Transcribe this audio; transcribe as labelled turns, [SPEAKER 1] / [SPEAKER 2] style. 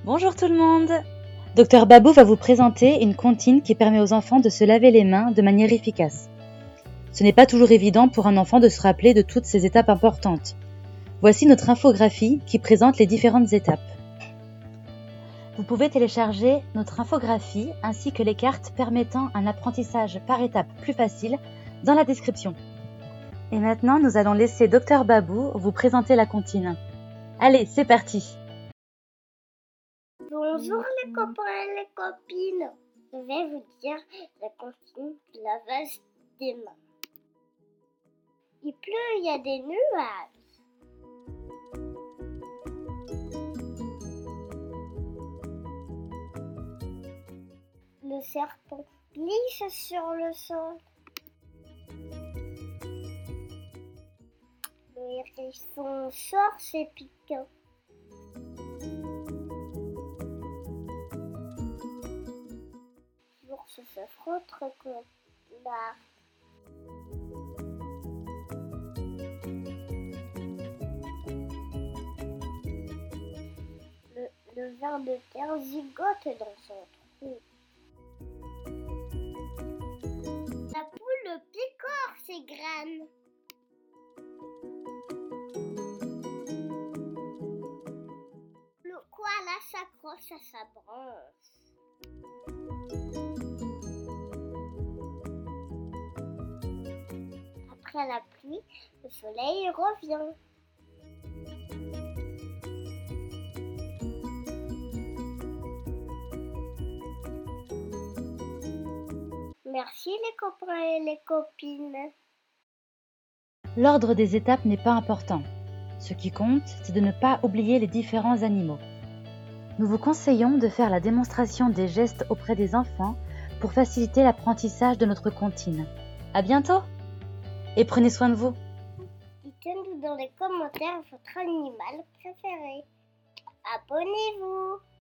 [SPEAKER 1] Bonjour tout le monde! Docteur Babou va vous présenter une comptine qui permet aux enfants de se laver les mains de manière efficace. Ce n'est pas toujours évident pour un enfant de se rappeler de toutes ces étapes importantes. Voici notre infographie qui présente les différentes étapes. Vous pouvez télécharger notre infographie ainsi que les cartes permettant un apprentissage par étapes plus facile dans la description. Et maintenant, nous allons laisser Docteur Babou vous présenter la comptine. Allez, c'est parti!
[SPEAKER 2] Bonjour les copains et les copines. Je vais vous dire la comptine du lavage des mains. Il pleut, il y a des nuages. Le serpent glisse sur le sol. Le hérisson sort ses piquants. L'ours se frotte comme la. Le ver de terre gigote dans son trou. La poule picore ses graines. Le koala s'accroche à sa branche. Après la pluie, le soleil revient. Merci les copains et les copines.
[SPEAKER 1] L'ordre des étapes n'est pas important. Ce qui compte, c'est de ne pas oublier les différents animaux. Nous vous conseillons de faire la démonstration des gestes auprès des enfants pour faciliter l'apprentissage de notre comptine. À bientôt et prenez soin de vous.
[SPEAKER 2] Dites-nous dans les commentaires votre animal préféré. Abonnez-vous.